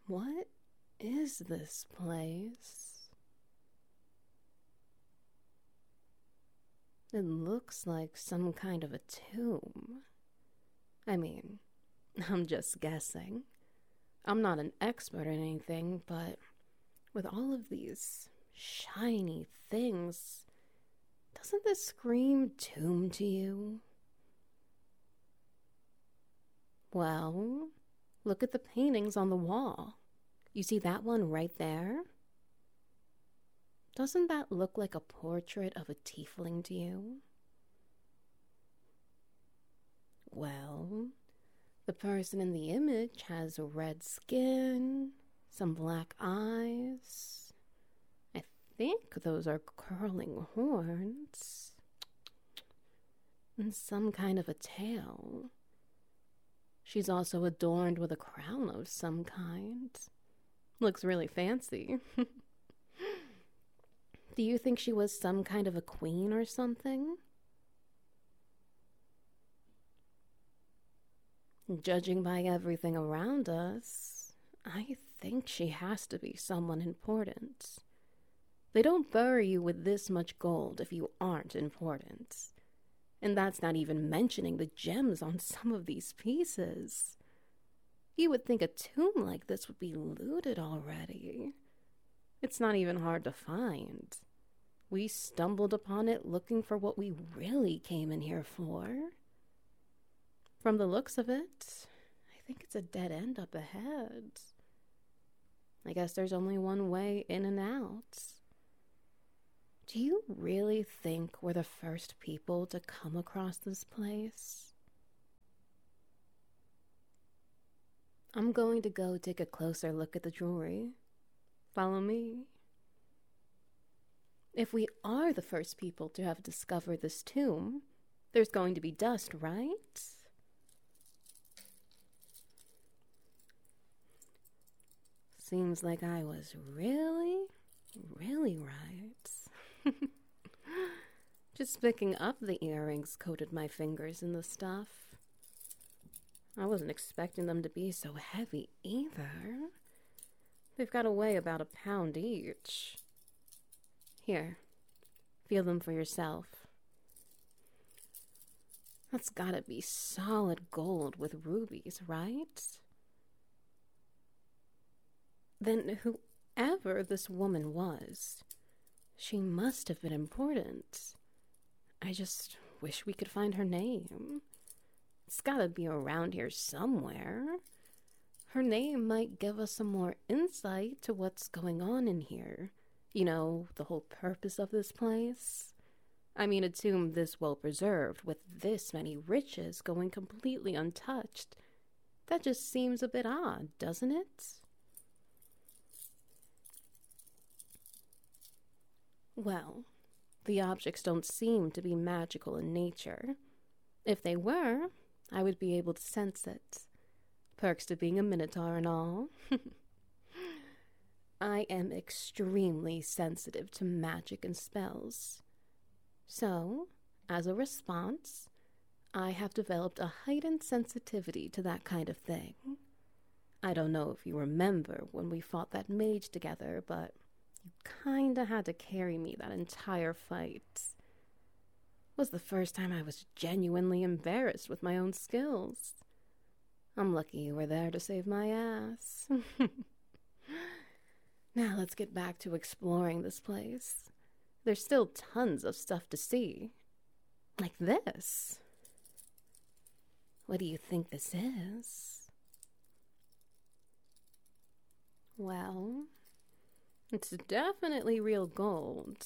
What is this place? It looks like some kind of a tomb. I mean, I'm just guessing. I'm not an expert in anything, but with all of these shiny things, doesn't this scream tomb to you? Well, look at the paintings on the wall. You see that one right there? Doesn't that look like a portrait of a tiefling to you? Well, the person in the image has red skin, some black eyes. I think those are curling horns. And some kind of a tail. She's also adorned with a crown of some kind. Looks really fancy. Do you think she was some kind of a queen or something? Judging by everything around us, I think she has to be someone important. They don't bury you with this much gold if you aren't important. And that's not even mentioning the gems on some of these pieces. You would think a tomb like this would be looted already. It's not even hard to find. We stumbled upon it looking for what we really came in here for. From the looks of it, I think it's a dead end up ahead. I guess there's only one way in and out. Do you really think we're the first people to come across this place? I'm going to go take a closer look at the jewelry. Follow me. If we are the first people to have discovered this tomb, there's going to be dust, right? Seems like I was really right. Just picking up the earrings coated my fingers in the stuff. I wasn't expecting them to be so heavy either. They've got to weigh about 1 pound each. Here, feel them for yourself. That's gotta be solid gold with rubies, right? Then whoever this woman was, she must have been important. I just wish we could find her name. It's gotta be around here somewhere. Her name might give us some more insight to what's going on in here. You know, the whole purpose of this place. I mean, a tomb this well preserved, with this many riches going completely untouched. That just seems a bit odd, doesn't it? Well, the objects don't seem to be magical in nature. If they were, I would be able to sense it. Perks to being a minotaur and all. I am extremely sensitive to magic and spells. So, as a response, I have developed a heightened sensitivity to that kind of thing. I don't know if you remember when we fought that mage together, but you kinda had to carry me that entire fight. It was the first time I was genuinely embarrassed with my own skills. I'm lucky you were there to save my ass. Now let's get back to exploring this place. There's still tons of stuff to see. Like this. What do you think this is? Well, it's definitely real gold.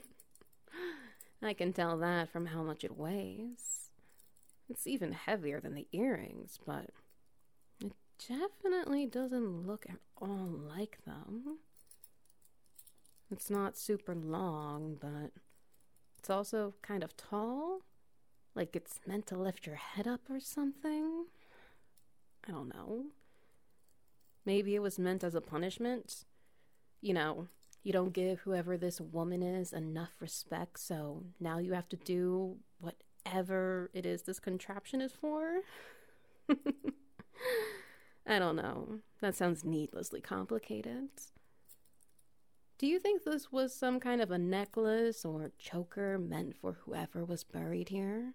I can tell that from how much it weighs. It's even heavier than the earrings, but it definitely doesn't look at all like them. It's not super long, but it's also kind of tall. Like it's meant to lift your head up or something. I don't know. Maybe it was meant as a punishment. You know, you don't give whoever this woman is enough respect, so now you have to do whatever it is this contraption is for. I don't know. That sounds needlessly complicated. Do you think this was some kind of a necklace or choker meant for whoever was buried here?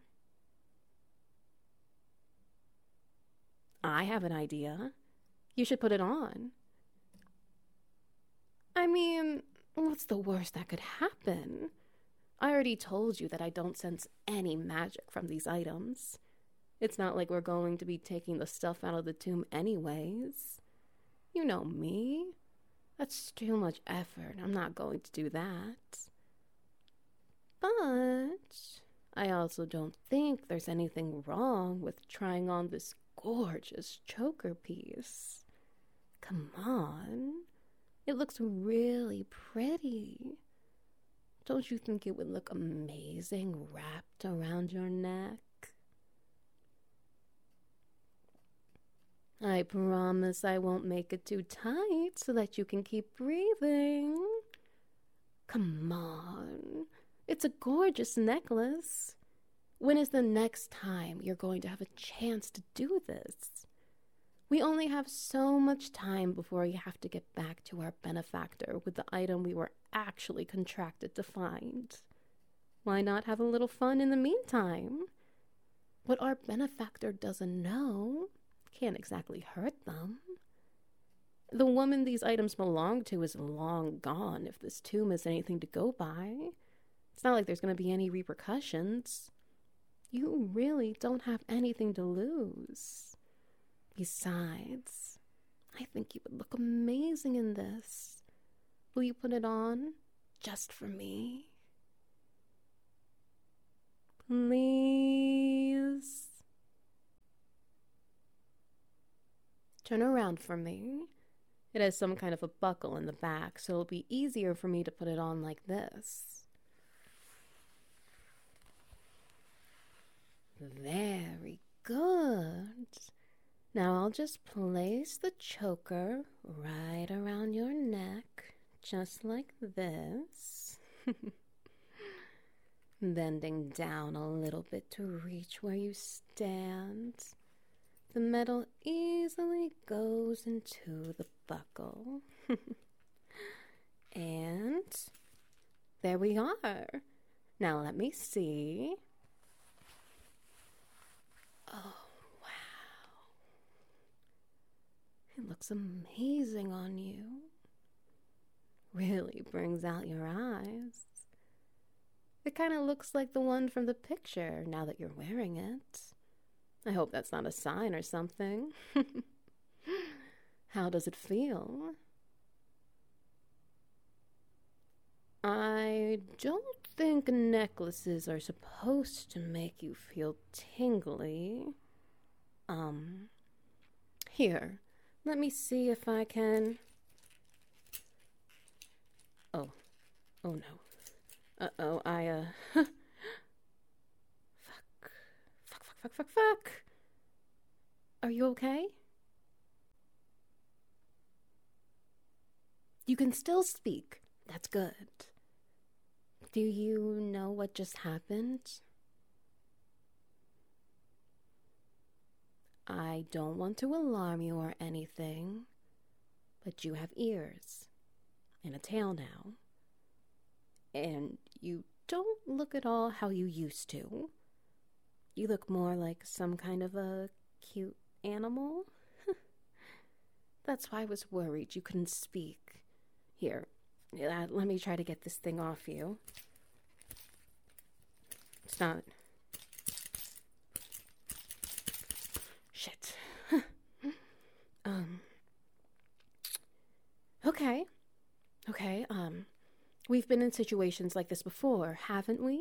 I have an idea. You should put it on. I mean, what's the worst that could happen? I already told you that I don't sense any magic from these items. It's not like we're going to be taking the stuff out of the tomb anyways. You know me. That's too much effort. I'm not going to do that. But I also don't think there's anything wrong with trying on this gorgeous choker piece. Come on. It looks really pretty. Don't you think it would look amazing wrapped around your neck? I promise I won't make it too tight so that you can keep breathing. Come on. It's a gorgeous necklace. When is the next time you're going to have a chance to do this? We only have so much time before we have to get back to our benefactor with the item we were actually contracted to find. Why not have a little fun in the meantime? What our benefactor doesn't know can't exactly hurt them. The woman these items belong to is long gone if this tomb is anything to go by. It's not like there's going to be any repercussions. You really don't have anything to lose. Besides, I think you would look amazing in this. Will you put it on just for me? Please. Turn around for me. It has some kind of a buckle in the back, so it'll be easier for me to put it on like this. Very good. Now I'll just place the choker right around your neck, just like this. Bending down a little bit to reach where you stand. The metal easily goes into the buckle. And there we are. Now let me see. Oh, wow. It looks amazing on you. Really brings out your eyes. It kind of looks like the one from the picture now that you're wearing it. I hope that's not a sign or something. How does it feel? I don't think necklaces are supposed to make you feel tingly. Here, let me see if I can... Oh no. Uh-oh, Fuck. Are you okay? You can still speak. That's good. Do you know what just happened? I don't want to alarm you or anything, but you have ears and a tail now. And you don't look at all how you used to. You look more like some kind of a cute animal. That's why I was worried you couldn't speak. Here, let me try to get this thing off you. It's not... Shit. Okay, we've been in situations like this before, haven't we?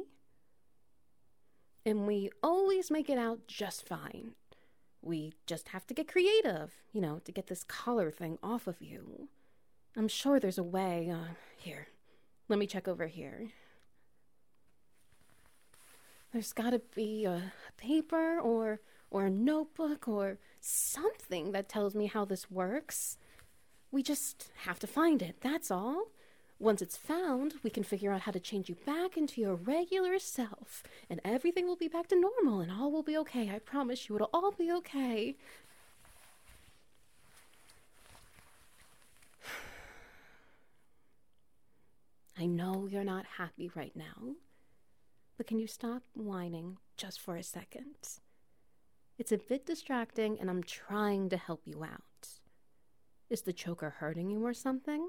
And we always make it out just fine. We just have to get creative, to get this collar thing off of you. I'm sure there's a way. Here, let me check over here. There's gotta be a paper or a notebook or something that tells me how this works. We just have to find it, that's all. Once it's found, we can figure out how to change you back into your regular self, and everything will be back to normal, and all will be okay. I promise you, it'll all be okay. I know you're not happy right now, but can you stop whining just for a second? It's a bit distracting and I'm trying to help you out. Is the choker hurting you or something?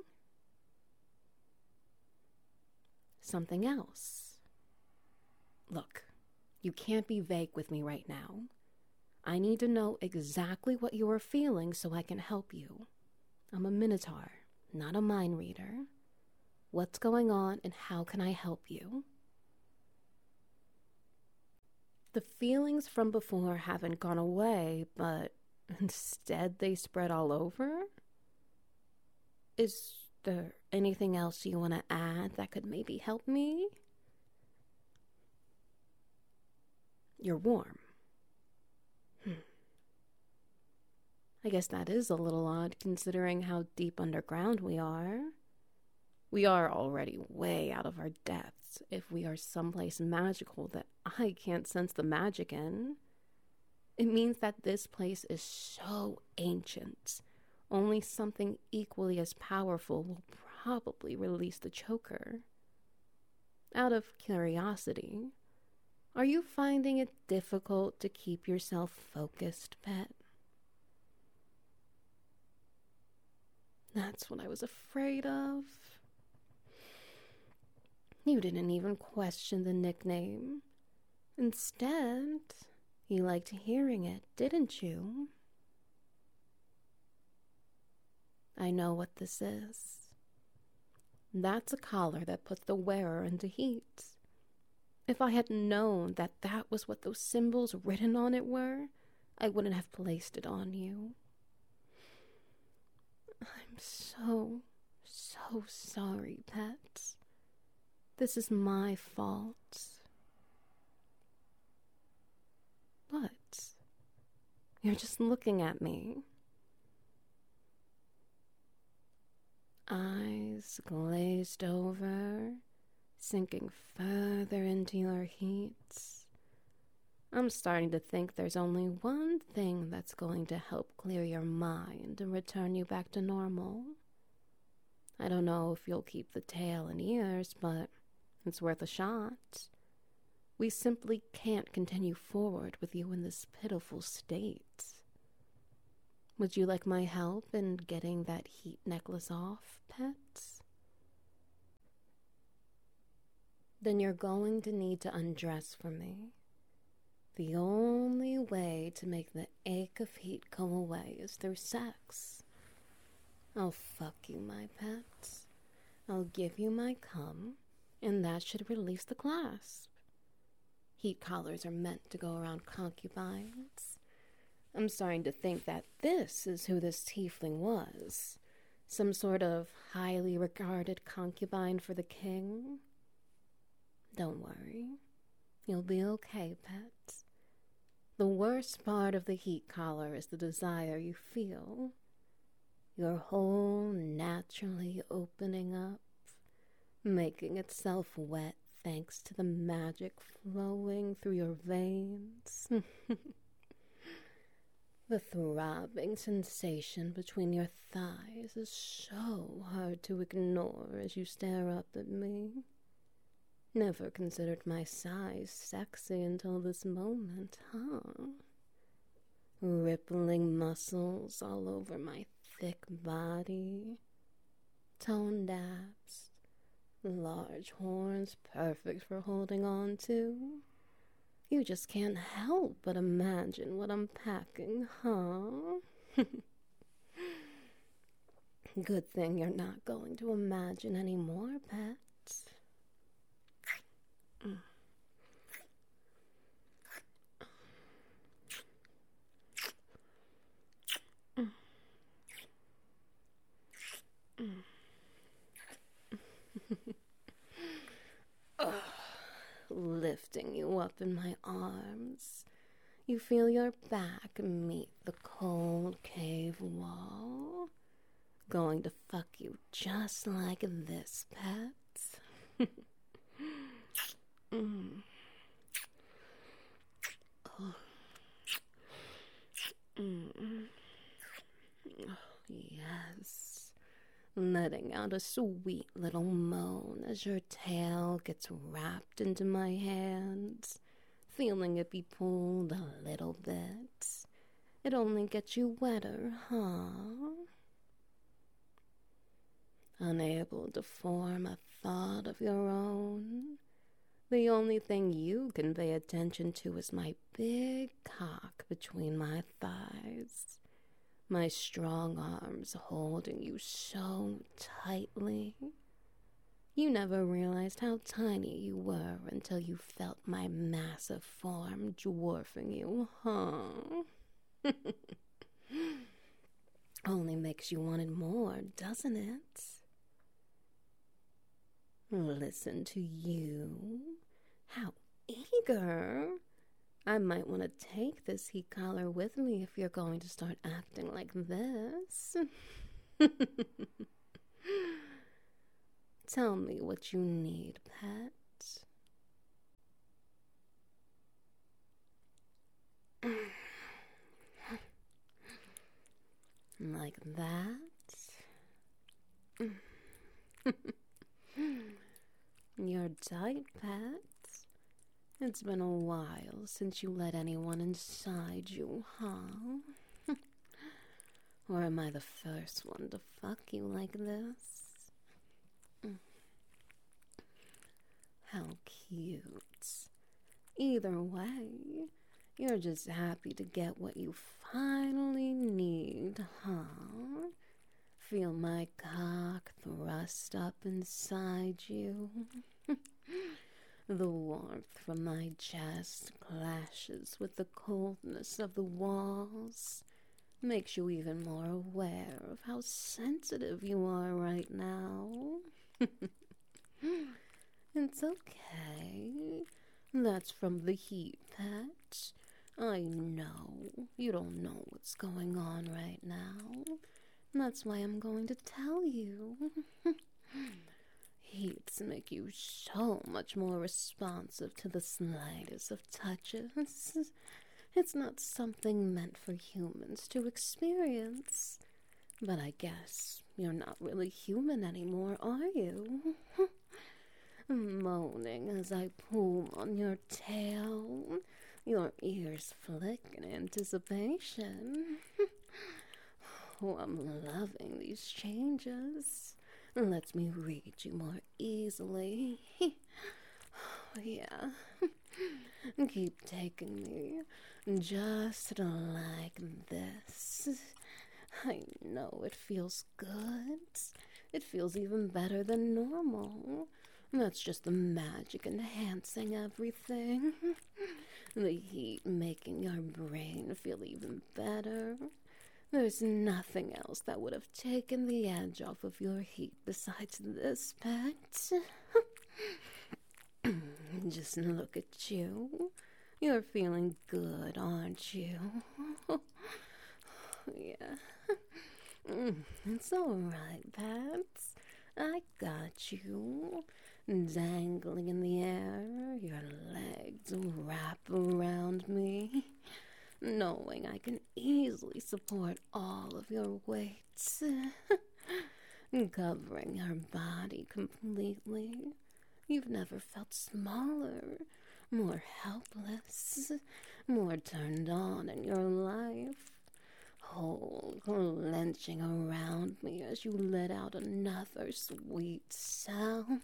Something else. Look, you can't be vague with me right now. I need to know exactly what you are feeling so I can help you. I'm a Minotaur, not a mind reader. What's going on and how can I help you? The feelings from before haven't gone away, but instead they spread all over? Is there anything else you want to add that could maybe help me? You're warm. I guess that is a little odd considering how deep underground we are. We are already way out of our depths if we are someplace magical that I can't sense the magic in. It means that this place is so ancient. Only something equally as powerful will probably release the choker. Out of curiosity, are you finding it difficult to keep yourself focused, pet? That's what I was afraid of. You didn't even question the nickname. Instead, you liked hearing it, didn't you? I know what this is. That's a collar that puts the wearer into heat. If I had known that that was what those symbols written on it were, I wouldn't have placed it on you. I'm so sorry, pet. This is my fault. What? You're just looking at me. Eyes glazed over, sinking further into your heat. I'm starting to think there's only one thing that's going to help clear your mind and return you back to normal. I don't know if you'll keep the tail and ears, but it's worth a shot. We simply can't continue forward with you in this pitiful state. Would you like my help in getting that heat necklace off, pet? Then you're going to need to undress for me. The only way to make the ache of heat go away is through sex. I'll fuck you, my pet. I'll give you my cum, and that should release the clasp. Heat collars are meant to go around concubines. I'm starting to think that this is who this tiefling was. Some sort of highly regarded concubine for the king. Don't worry. You'll be okay, pet. The worst part of the heat collar is the desire you feel. Your hole naturally opening up, making itself wet thanks to the magic flowing through your veins. The throbbing sensation between your thighs is so hard to ignore as you stare up at me. Never considered my size sexy until this moment, huh? Rippling muscles all over my thick body, toned abs, large horns perfect for holding on to. You just can't help but imagine what I'm packing, huh? Good thing you're not going to imagine any more, pet. Lifting you up in my arms, you feel your back meet the cold cave wall. Going to fuck you just like this, pet. Oh, yes. letting out a sweet little moan as your tail gets wrapped into my hands, feeling it be pulled a little bit. It only gets you wetter, huh? Unable to form a thought of your own, the only thing you can pay attention to is my big cock between my thighs, my strong arms holding you so tightly. You never realized how tiny you were until you felt my massive form dwarfing you, huh? Only makes you want it more, doesn't it? Listen to you. How eager. I might want to take this heat collar with me if you're going to start acting like this. Tell me what you need, pet. Like that? You're tight, pet. It's been a while since you let anyone inside you, huh? Or am I the first one to fuck you like this? How cute. Either way, you're just happy to get what you finally need, huh? Feel my cock thrust up inside you. The warmth from my chest clashes with the coldness of the walls, makes you even more aware of how sensitive you are right now. It's okay. That's from the heat, pet. I know you don't know what's going on right now. That's why I'm going to tell you. Heats make you so much more responsive to the slightest of touches. It's not something meant for humans to experience. But I guess you're not really human anymore, are you? Moaning as I pull on your tail, your ears flick in anticipation. Oh, I'm loving these changes. Lets me read you more easily. Yeah. Keep taking me just like this. I know it feels good. It feels even better than normal. That's just the magic enhancing everything. The heat making your brain feel even better. There's nothing else that would have taken the edge off of your heat besides this, pet. Just look at you. You're feeling good, aren't you? Yeah. It's alright, pets. I got you. Dangling in the air, your legs wrap around me, knowing I can easily support all of your weights, covering your body completely. You've never felt smaller, more helpless, more turned on in your life. Whole clenching around me as you let out another sweet sound.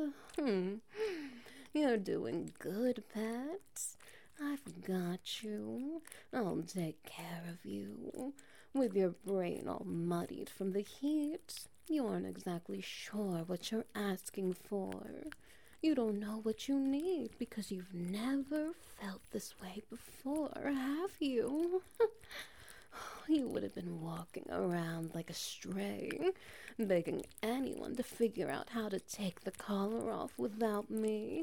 You're doing good, pet. I've got you. I'll take care of you. With your brain all muddied from the heat, you aren't exactly sure what you're asking for. You don't know what you need because you've never felt this way before, have you? You would have been walking around like a stray, begging anyone to figure out how to take the collar off without me.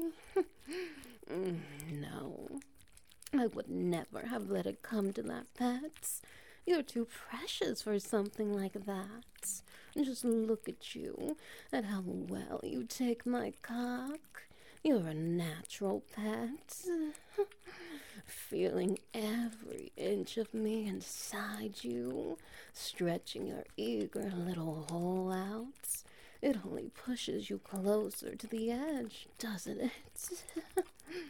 No, I would never have let it come to that, pets. You're too precious for something like that. Just look at you, at how well you take my cock. You're a natural pet. Feeling every inch of me inside you, stretching your eager little hole out. It only pushes you closer to the edge, doesn't it?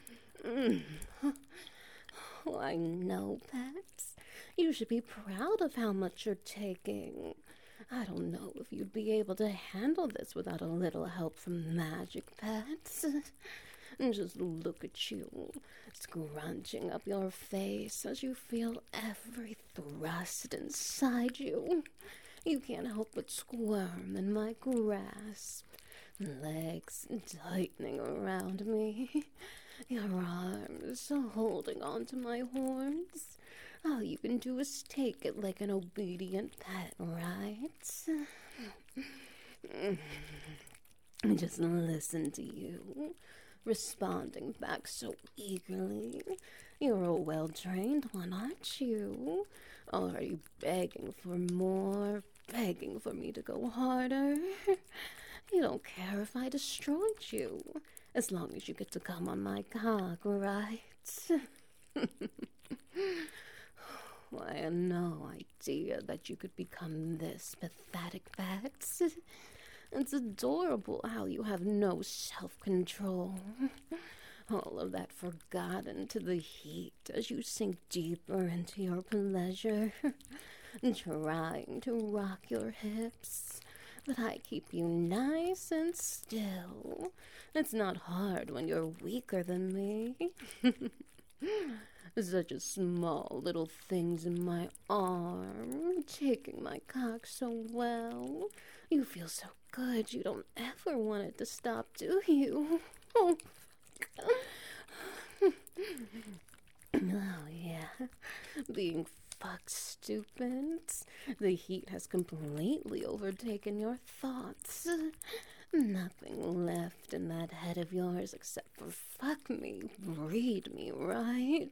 Why, no, pets. You should be proud of how much you're taking. I don't know if you'd be able to handle this without a little help from magic pets. Just look at you, scrunching up your face as you feel every thrust inside you. You can't help but squirm in my grasp, legs tightening around me, your arms holding onto my horns. All you can do is take it like an obedient pet, right? Just listen to you, responding back so eagerly. You're a well-trained one, aren't you? Already begging for more, begging for me to go harder. You don't care if I destroyed you, as long as you get to come on my cock, right? Why, I had no idea that you could become this pathetic, Bats. It's adorable how you have no self-control. All of that forgotten to the heat as you sink deeper into your pleasure, trying to rock your hips. But I keep you nice and still. It's not hard when you're weaker than me. Such a small little things in my arm, taking my cock so well. You feel so good you don't ever want it to stop, do you? Oh, oh yeah, being fucked stupid. The heat has completely overtaken your thoughts. Nothing left in that head of yours except for fuck me, breed me, right?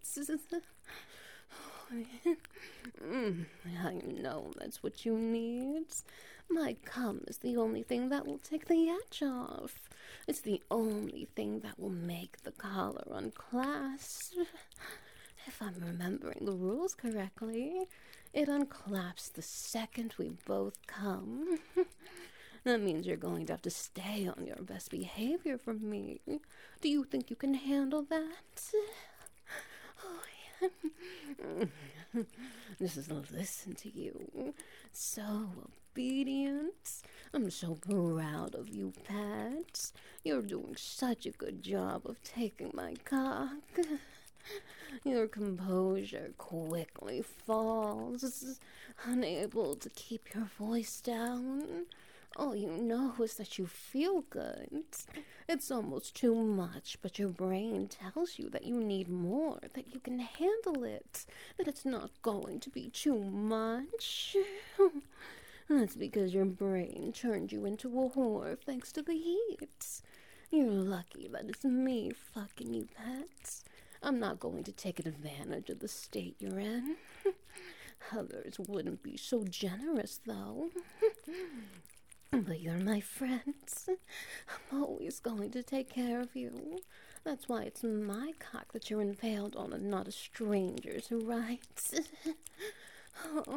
I know that's what you need. My cum is the only thing that will take the edge off. It's the only thing that will make the collar unclasp. If I'm remembering the rules correctly, it unclaps the second we both come. That means you're going to have to stay on your best behavior for me. Do you think you can handle that? Oh, yeah. Just listen to you. So obedient. I'm so proud of you, Pat. You're doing such a good job of taking my cock. Your composure quickly falls, unable to keep your voice down. All you know is that you feel good. It's almost too much, but your brain tells you that you need more, that you can handle it, that it's not going to be too much. That's because your brain turned you into a whore thanks to the heat. You're lucky that it's me fucking you, pets. I'm not going to take advantage of the state you're in. Others wouldn't be so generous, though. But you're my friends. I'm always going to take care of you. That's why it's my cock that you're impaled on and not a stranger's, right? Oh.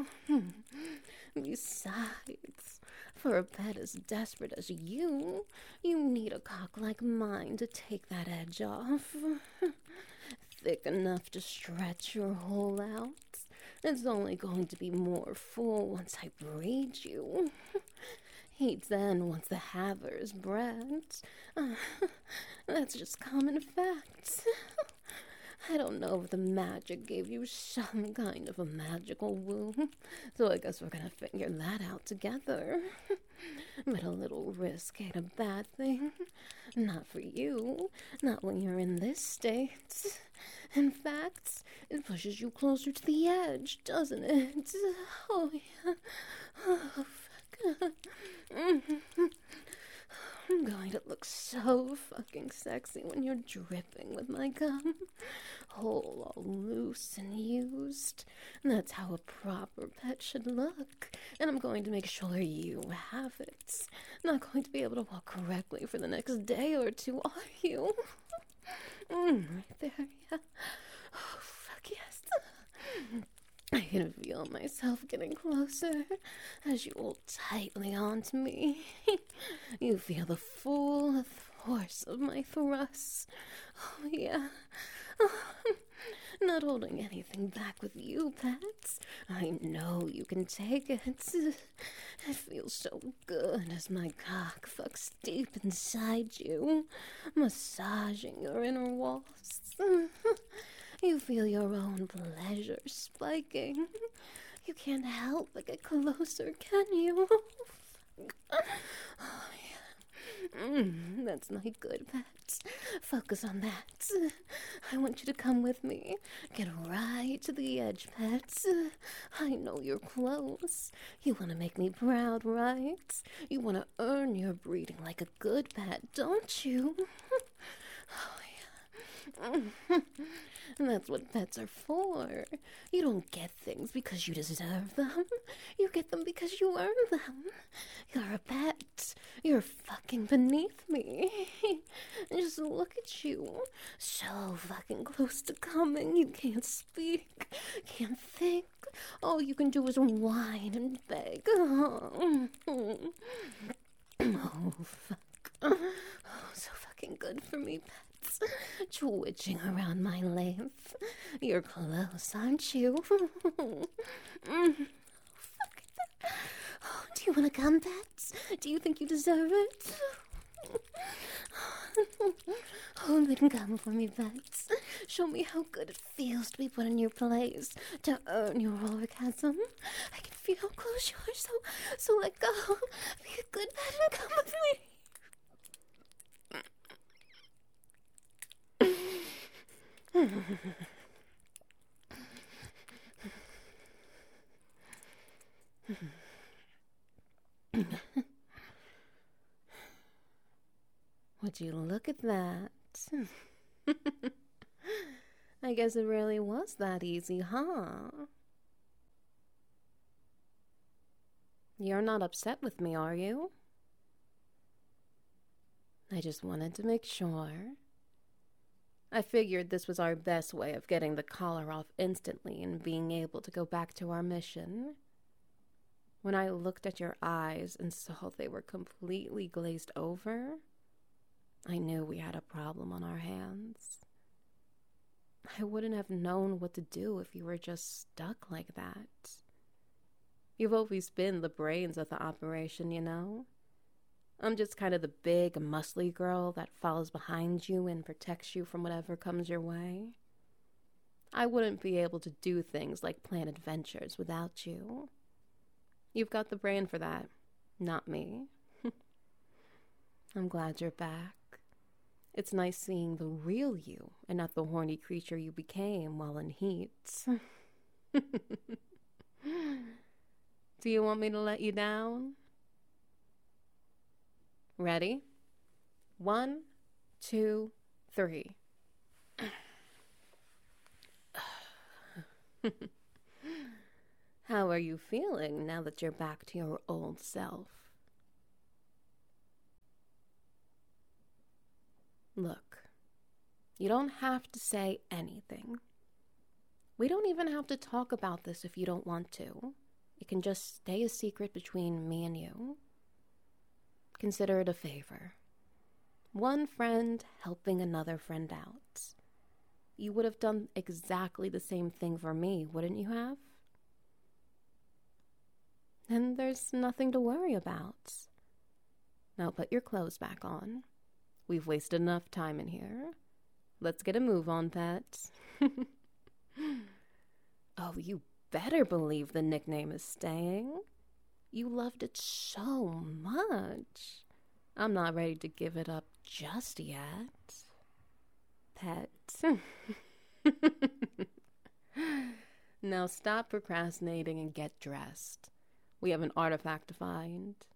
Besides, for a pet as desperate as you need a cock like mine to take that edge off. Thick enough to stretch your hole out. It's only going to be more full once I breed you. Heat then once the haver is bred. That's just common fact. I don't know if the magic gave you some kind of a magical womb, so I guess we're gonna figure that out together. But a little risk ain't a bad thing. Not for you, not when you're in this state. In fact, it pushes you closer to the edge, doesn't it? Oh, yeah. Oh, fuck. I'm going to look so fucking sexy when you're dripping with my gum. Whole, all loose and used. And that's how a proper pet should look. And I'm going to make sure you have it. Not going to be able to walk correctly for the next day or two, are you? Right there, yeah. Oh, fuck yes. I can feel myself getting closer as you hold tightly onto me. You feel the full force of my thrusts. Oh, yeah. Not holding anything back with you, Pets. I know you can take it. It feels so good as my cock fucks deep inside you, massaging your inner walls. You feel your own pleasure spiking. You can't help but get closer, can you? Oh, yeah. That's not good, Pets. Focus on that. I want you to come with me. Get right to the edge, Pets. I know you're close. You want to make me proud, right? You want to earn your breeding like a good pet, don't you? Oh, yeah. And that's what pets are for. You don't get things because you deserve them. You get them because you earn them. You're a pet. You're fucking beneath me. Just look at you. So fucking close to coming. You can't speak. Can't think. All you can do is whine and beg. Oh, fuck. Oh, so fucking good for me, pet. Twitching around my length. You're close, aren't you? Oh, do you want to come, Pets? Do you think you deserve it? Oh, then come for me, Pets. Show me how good it feels to be put in your place, to earn your orgasm. I can feel how close you are, so let go. Be a good pet and come with me. Would you look at that? I guess it really was that easy, huh? You're not upset with me, are you? I just wanted to make sure. I figured this was our best way of getting the collar off instantly and being able to go back to our mission. When I looked at your eyes and saw they were completely glazed over, I knew we had a problem on our hands. I wouldn't have known what to do if you were just stuck like that. You've always been the brains of the operation, you know? I'm just kind of the big, muscly girl that follows behind you and protects you from whatever comes your way. I wouldn't be able to do things like plan adventures without you. You've got the brain for that, not me. I'm glad you're back. It's nice seeing the real you and not the horny creature you became while in heat. Do you want me to let you down? Ready? 1, 2, 3. How are you feeling now that you're back to your old self? Look, you don't have to say anything. We don't even have to talk about this if you don't want to. It can just stay a secret between me and you. Consider it a favor. One friend helping another friend out. You would have done exactly the same thing for me, wouldn't you have? Then there's nothing to worry about. Now put your clothes back on. We've wasted enough time in here. Let's get a move on, Pet. Oh, you better believe the nickname is staying. You loved it so much. I'm not ready to give it up just yet. Pet. Now stop procrastinating and get dressed. We have an artifact to find.